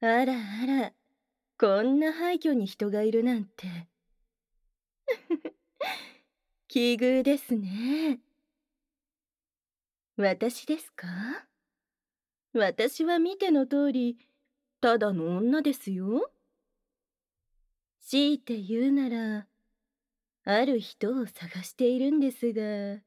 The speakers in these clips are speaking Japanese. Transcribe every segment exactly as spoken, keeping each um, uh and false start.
あらあら、こんな廃墟に人がいるなんて。奇遇ですね。私ですか？私は見ての通り、ただの女ですよ。強いて言うなら、ある人を探しているんですが、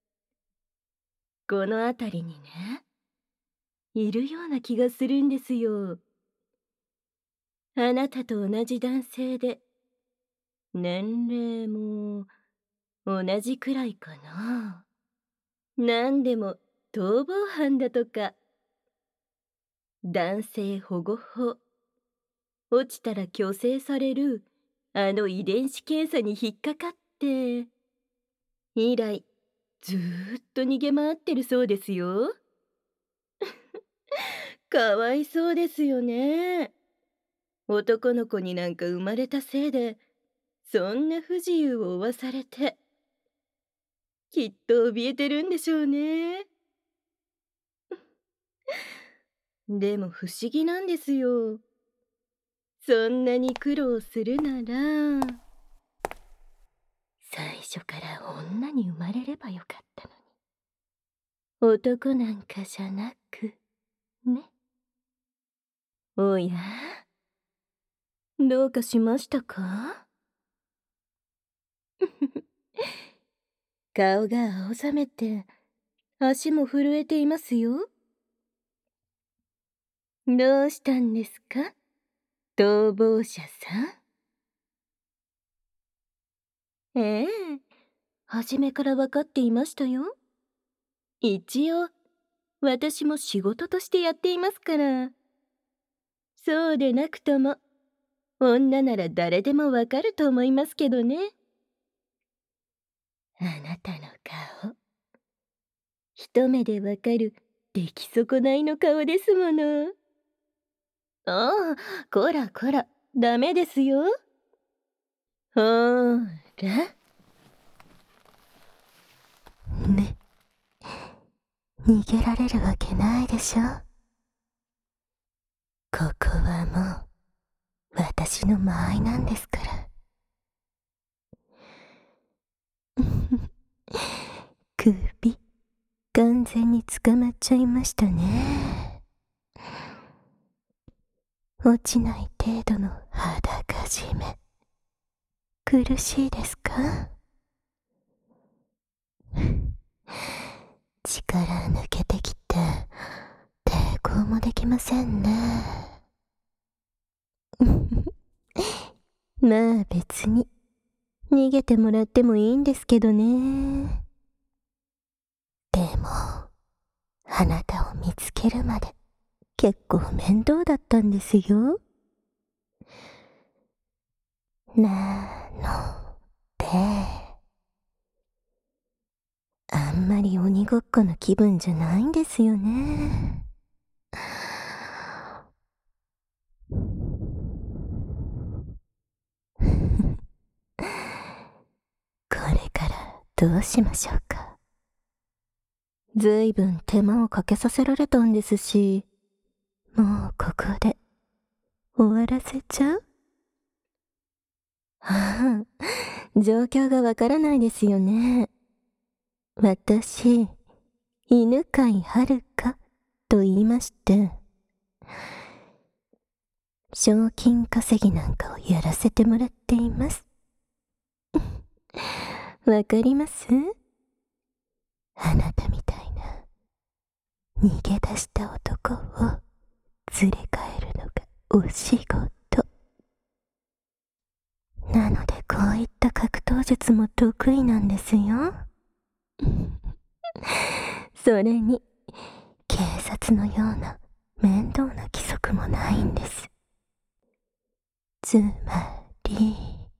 この辺りにね、いるような気がするんですよ。あなたと同じ男性で、年齢も同じくらいかな。なんでも逃亡犯だとか。男性保護法。落ちたら虚勢されるあの遺伝子検査に引っかかって、以来ずーっと逃げ回ってるそうですよ。かわいそうですよね。男の子になんか生まれたせいで、そんな不自由を負わされて、きっと怯えてるんでしょうね。でも不思議なんですよ。そんなに苦労するなら、最初から女に生まれればよかったのに。男なんかじゃなく、ね。おや、どうかしましたか？顔が青ざめて、足も震えていますよ。どうしたんですか？逃亡者さん。ええ、初めから分かっていましたよ。一応、私も仕事としてやっていますから。そうでなくとも、女なら誰でもわかると思いますけどね。あなたの顔、一目でわかる出来損ないの顔ですもの。ああ、こらこら、ダメですよ。ほーら。ね、逃げられるわけないでしょ。ここはもう、私の間合いなんですから。首、完全に捕まっちゃいましたね。落ちない程度の裸締め。苦しいですか？力抜けてきて、抵抗もできませんね。まあ別に、逃げてもらってもいいんですけどね。でも、あなたを見つけるまで、結構面倒だったんですよ。なので、あんまり鬼ごっこの気分じゃないんですよね。これからどうしましょうか。ずいぶん手間をかけさせられたんですし、もうここで終わらせちゃう？はあ、状況がわからないですよね。私、犬飼遥と言いまして、賞金稼ぎなんかをやらせてもらっています。わかります？あなたみたいな逃げ出した男を連れ帰るのがお仕事。なのでこういった格闘術も得意なんですよ。それに、警察のような面倒な規則もないんです。つまり、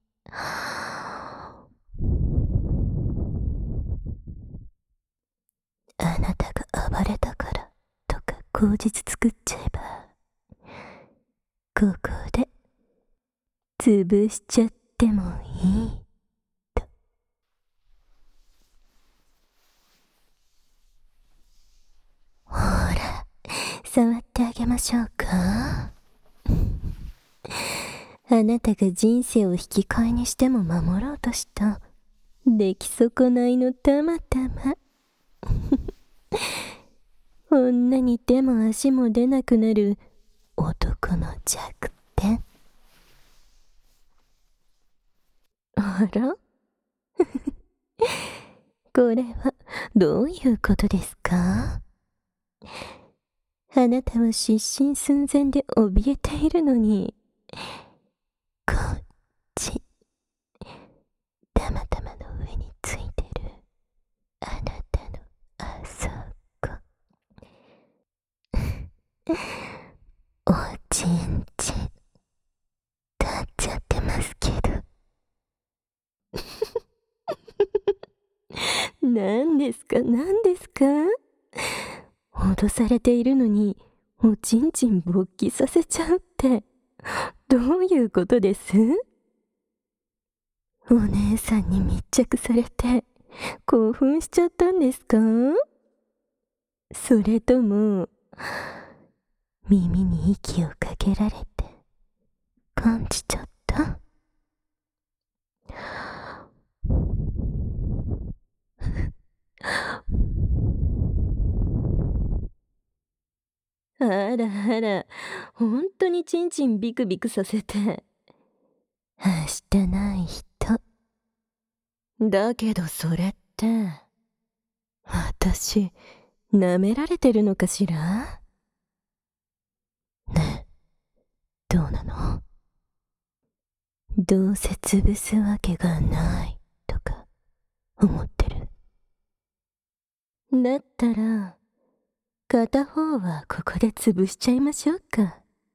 あなたが暴れたからとか口実作っちゃえば、ここで潰しちゃってもいいと。ほら、触ってあげましょうか。 あなたが人生を引き換えにしても守ろうとした出来損ないのたまたま。女に手も足も出なくなる男の弱点。あらこれはどういうことですか？あなたは失神寸前で怯えているのに、こっち、たまたまの上についてるあなたのあそこ。おちんちん、立っちゃってますけど。何ですか何ですか？脅されているのにおちんちん勃起させちゃうってどういうことです？お姉さんに密着されて興奮しちゃったんですか？それとも耳に息をかけられて感じちゃった？あらあら、ほんとにちんちんビクビクさせて。はしてない人。だけどそれって、私、舐められてるのかしら？ねえ、どうなの？どうせ潰すわけがないとか思ってる？だったら、片方はここで潰しちゃいましょうか。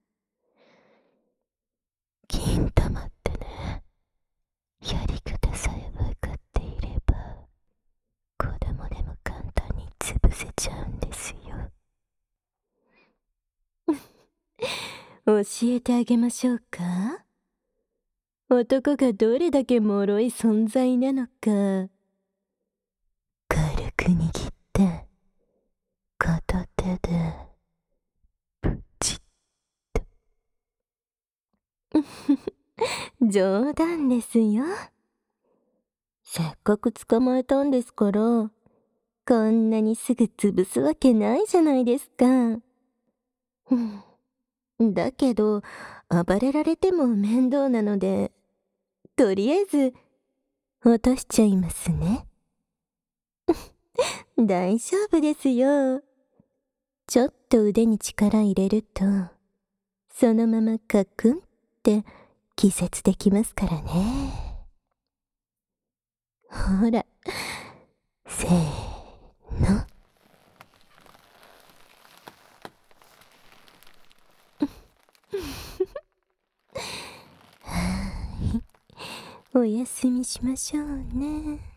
金玉ってね、やり方さえ分かっていれば、子供でも簡単に潰せちゃうんですよ。教えてあげましょうか？男がどれだけ脆い存在なのか。軽く握って片手でプチッと。冗談ですよ。せっかく捕まえたんですから、こんなにすぐ潰すわけないじゃないですか。だけど暴れられても面倒なので、とりあえず落としちゃいますね。大丈夫ですよ。ちょっと腕に力入れると、そのままカクンって気絶できますからね。ほら、せーの。はーい、おやすみしましょうね。